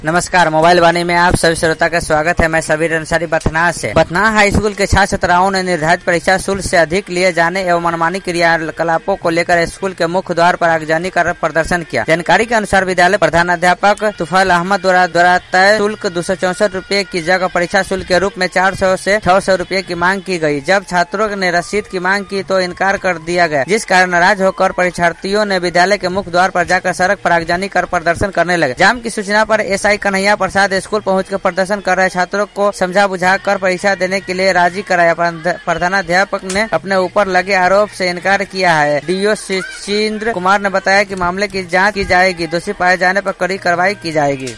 नमस्कार, मोबाइल वाणी में आप सभी श्रोता का स्वागत है। मैं सबीर अंसारी बथनाह से। बथनाह हाई स्कूल के छात्र छात्राओं ने निर्धारित परीक्षा शुल्क से अधिक लिए जाने एवं मनमानी क्रियाकलापों को लेकर स्कूल के मुख्य द्वार पर आगजनी कर प्रदर्शन किया। जानकारी के अनुसार विद्यालय प्रधानाध्यापक तुफैल अहमद द्वारा तय शुल्क 264 रूपए की जगह परीक्षा शुल्क के रूप में 400 से 600 रूपए की मांग की गई। जब छात्रों ने रसीद की मांग की तो इनकार कर दिया गया, जिस कारण नाराज होकर परीक्षार्थियों ने विद्यालय के मुख्य द्वार पर जाकर सड़क पर आगजनी कर प्रदर्शन करने लगे। जाम की सूचना पर एसआई कन्हैया प्रसाद स्कूल पहुंचकर प्रदर्शन कर रहे छात्रों को समझा बुझा कर परीक्षा देने के लिए राजी कराया। प्रधानाध्यापक ने अपने ऊपर लगे आरोप से इनकार किया है। डीओ सुचिंद्र कुमार ने बताया कि मामले की जांच की जाएगी, दोषी पाए जाने पर कड़ी कार्रवाई की जाएगी।